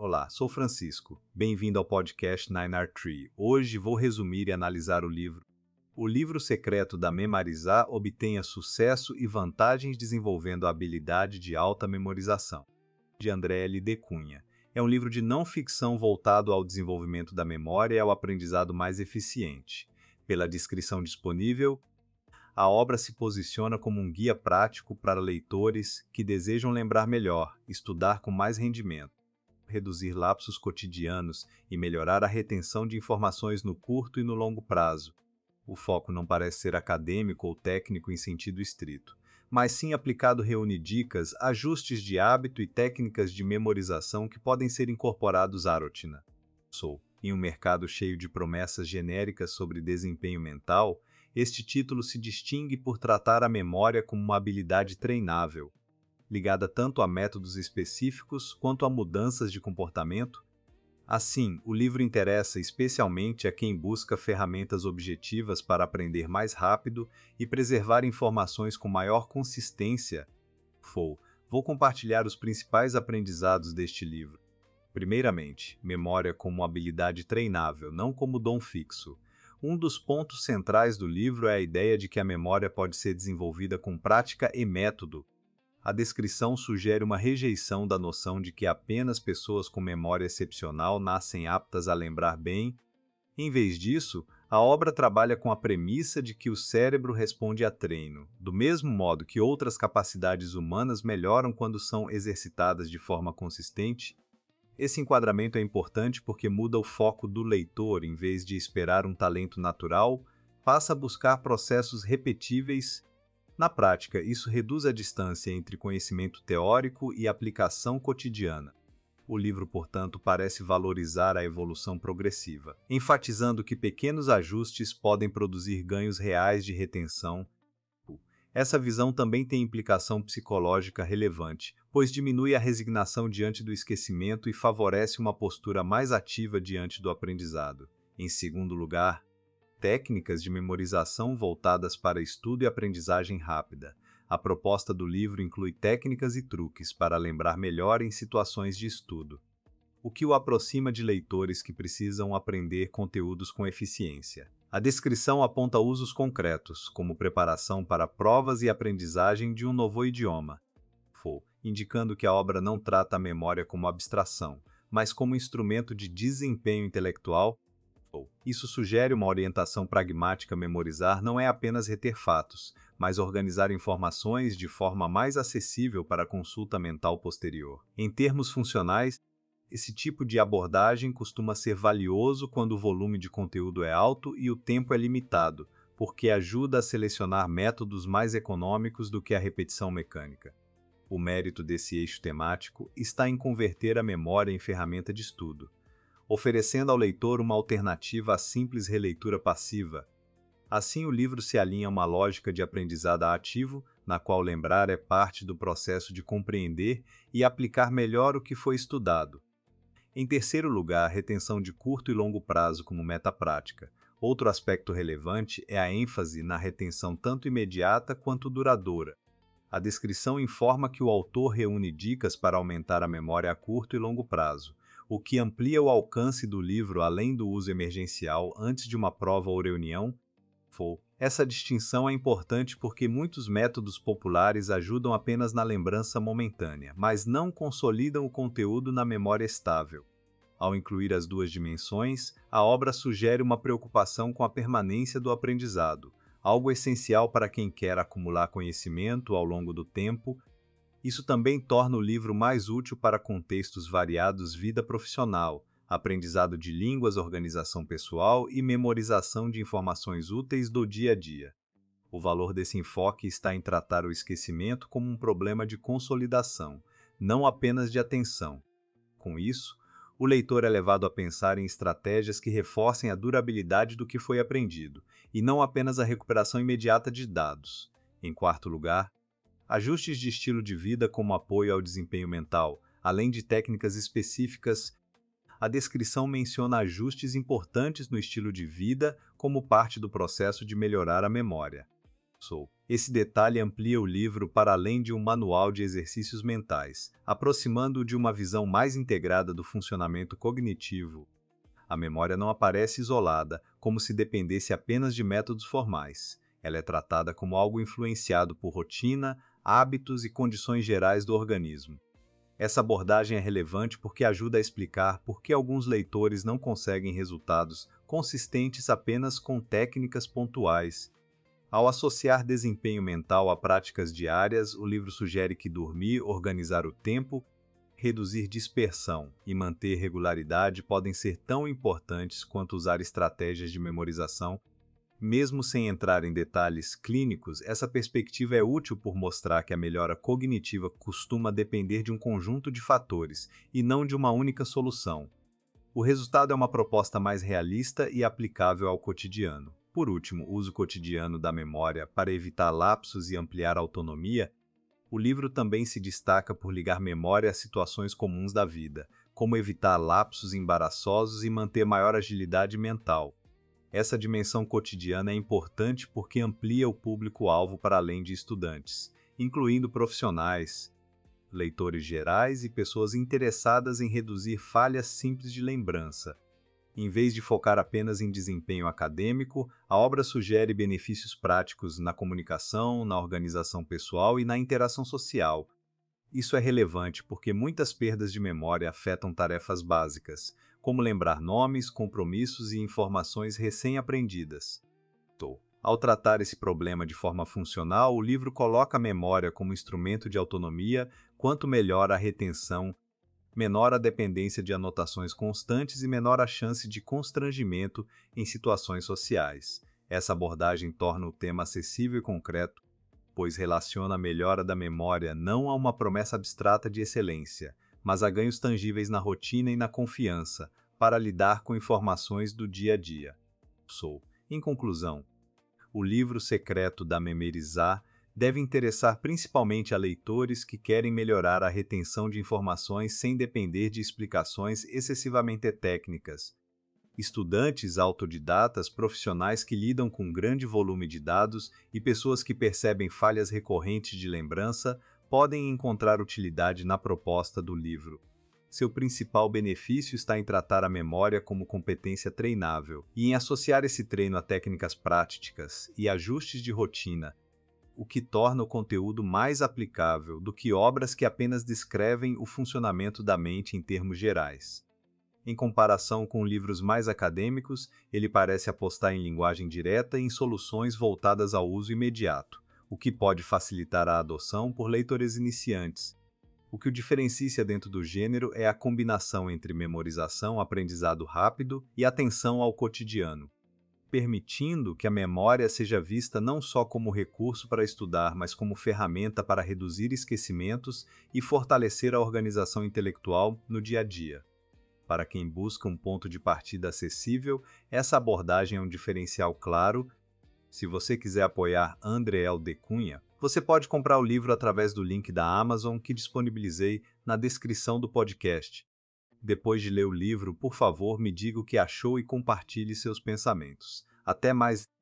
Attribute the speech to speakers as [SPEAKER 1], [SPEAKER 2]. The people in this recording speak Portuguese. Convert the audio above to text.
[SPEAKER 1] Olá, sou Francisco. Bem-vindo ao podcast 9R3. Hoje vou resumir e analisar o livro O Livro Secreto da Memorizar Obtenha Sucesso e Vantagens Desenvolvendo a Habilidade de Alta Memorização, de André L. de Cunha. É um livro de não-ficção voltado ao desenvolvimento da memória e ao aprendizado mais eficiente. Pela descrição disponível, a obra se posiciona como um guia prático para leitores que desejam lembrar melhor, estudar com mais rendimento, reduzir lapsos cotidianos e melhorar a retenção de informações no curto e no longo prazo. O foco não parece ser acadêmico ou técnico em sentido estrito, mas sim aplicado reúne dicas, ajustes de hábito e técnicas de memorização que podem ser incorporados à rotina. Em um mercado cheio de promessas genéricas sobre desempenho mental, este título se distingue por tratar a memória como uma habilidade treinável, ligada tanto a métodos específicos quanto a mudanças de comportamento. Assim, o livro interessa especialmente a quem busca ferramentas objetivas para aprender mais rápido e preservar informações com maior consistência. Vou compartilhar os principais aprendizados deste livro. Primeiramente, memória como habilidade treinável, não como dom fixo. Um dos pontos centrais do livro é a ideia de que a memória pode ser desenvolvida com prática e método. A descrição sugere uma rejeição da noção de que apenas pessoas com memória excepcional nascem aptas a lembrar bem. Em vez disso, a obra trabalha com a premissa de que o cérebro responde a treino, do mesmo modo que outras capacidades humanas melhoram quando são exercitadas de forma consistente. Esse enquadramento é importante porque muda o foco do leitor. Em vez de esperar um talento natural, passa a buscar processos repetíveis. Na prática, isso reduz a distância entre conhecimento teórico e aplicação cotidiana. O livro, portanto, parece valorizar a evolução progressiva, enfatizando que pequenos ajustes podem produzir ganhos reais de retenção. Essa visão também tem implicação psicológica relevante, pois diminui a resignação diante do esquecimento e favorece uma postura mais ativa diante do aprendizado. Em segundo lugar, técnicas de memorização voltadas para estudo e aprendizagem rápida. A proposta do livro inclui técnicas e truques para lembrar melhor em situações de estudo, o que o aproxima de leitores que precisam aprender conteúdos com eficiência. A descrição aponta usos concretos, como preparação para provas e aprendizagem de um novo idioma, indicando que a obra não trata a memória como abstração, mas como instrumento de desempenho intelectual. Isso sugere uma orientação pragmática. Memorizar não é apenas reter fatos, mas organizar informações de forma mais acessível para a consulta mental posterior. Em termos funcionais, esse tipo de abordagem costuma ser valioso quando o volume de conteúdo é alto e o tempo é limitado, porque ajuda a selecionar métodos mais econômicos do que a repetição mecânica. O mérito desse eixo temático está em converter a memória em ferramenta de estudo, oferecendo ao leitor uma alternativa à simples releitura passiva. Assim, o livro se alinha a uma lógica de aprendizado ativo, na qual lembrar é parte do processo de compreender e aplicar melhor o que foi estudado. Em terceiro lugar, a retenção de curto e longo prazo como meta prática. Outro aspecto relevante é a ênfase na retenção tanto imediata quanto duradoura. A descrição informa que o autor reúne dicas para aumentar a memória a curto e longo prazo, o que amplia o alcance do livro além do uso emergencial antes de uma prova ou reunião. Essa distinção é importante porque muitos métodos populares ajudam apenas na lembrança momentânea, mas não consolidam o conteúdo na memória estável. Ao incluir as duas dimensões, a obra sugere uma preocupação com a permanência do aprendizado, algo essencial para quem quer acumular conhecimento ao longo do tempo. Isso também torna o livro mais útil para contextos variados: vida profissional, aprendizado de línguas, organização pessoal e memorização de informações úteis do dia a dia. O valor desse enfoque está em tratar o esquecimento como um problema de consolidação, não apenas de atenção. Com isso, o leitor é levado a pensar em estratégias que reforcem a durabilidade do que foi aprendido, e não apenas a recuperação imediata de dados. Em quarto lugar, ajustes de estilo de vida como apoio ao desempenho mental, além de técnicas específicas. A descrição menciona ajustes importantes no estilo de vida como parte do processo de melhorar a memória. Esse detalhe amplia o livro para além de um manual de exercícios mentais, aproximando-o de uma visão mais integrada do funcionamento cognitivo. A memória não aparece isolada, como se dependesse apenas de métodos formais. Ela é tratada como algo influenciado por rotina, hábitos e condições gerais do organismo. Essa abordagem é relevante porque ajuda a explicar por que alguns leitores não conseguem resultados consistentes apenas com técnicas pontuais. Ao associar desempenho mental a práticas diárias, o livro sugere que dormir, organizar o tempo, reduzir dispersão e manter regularidade podem ser tão importantes quanto usar estratégias de memorização. Mesmo sem entrar em detalhes clínicos, essa perspectiva é útil por mostrar que a melhora cognitiva costuma depender de um conjunto de fatores e não de uma única solução. O resultado é uma proposta mais realista e aplicável ao cotidiano. Por último, o uso cotidiano da memória para evitar lapsos e ampliar a autonomia. O livro também se destaca por ligar memória a situações comuns da vida, como evitar lapsos embaraçosos e manter maior agilidade mental. Essa dimensão cotidiana é importante porque amplia o público-alvo para além de estudantes, incluindo profissionais, leitores gerais e pessoas interessadas em reduzir falhas simples de lembrança. Em vez de focar apenas em desempenho acadêmico, a obra sugere benefícios práticos na comunicação, na organização pessoal e na interação social. Isso é relevante porque muitas perdas de memória afetam tarefas básicas, como lembrar nomes, compromissos e informações recém-aprendidas. Ao tratar esse problema de forma funcional, o livro coloca a memória como instrumento de autonomia. Quanto melhor a retenção, menor a dependência de anotações constantes e menor a chance de constrangimento em situações sociais. Essa abordagem torna o tema acessível e concreto, pois relaciona a melhora da memória não a uma promessa abstrata de excelência, mas a ganhos tangíveis na rotina e na confiança, para lidar com informações do dia a dia. Em conclusão, o livro secreto da Memorizar deve interessar principalmente a leitores que querem melhorar a retenção de informações sem depender de explicações excessivamente técnicas. Estudantes autodidatas, profissionais que lidam com um grande volume de dados e pessoas que percebem falhas recorrentes de lembrança podem encontrar utilidade na proposta do livro. Seu principal benefício está em tratar a memória como competência treinável e em associar esse treino a técnicas práticas e ajustes de rotina, o que torna o conteúdo mais aplicável do que obras que apenas descrevem o funcionamento da mente em termos gerais. Em comparação com livros mais acadêmicos, ele parece apostar em linguagem direta e em soluções voltadas ao uso imediato, o que pode facilitar a adoção por leitores iniciantes. O que o diferencia dentro do gênero é a combinação entre memorização, aprendizado rápido e atenção ao cotidiano, permitindo que a memória seja vista não só como recurso para estudar, mas como ferramenta para reduzir esquecimentos e fortalecer a organização intelectual no dia a dia. Para quem busca um ponto de partida acessível, essa abordagem é um diferencial claro. Se você quiser apoiar André L. de Cunha, você pode comprar o livro através do link da Amazon que disponibilizei na descrição do podcast. Depois de ler o livro, por favor, me diga o que achou e compartilhe seus pensamentos. Até mais!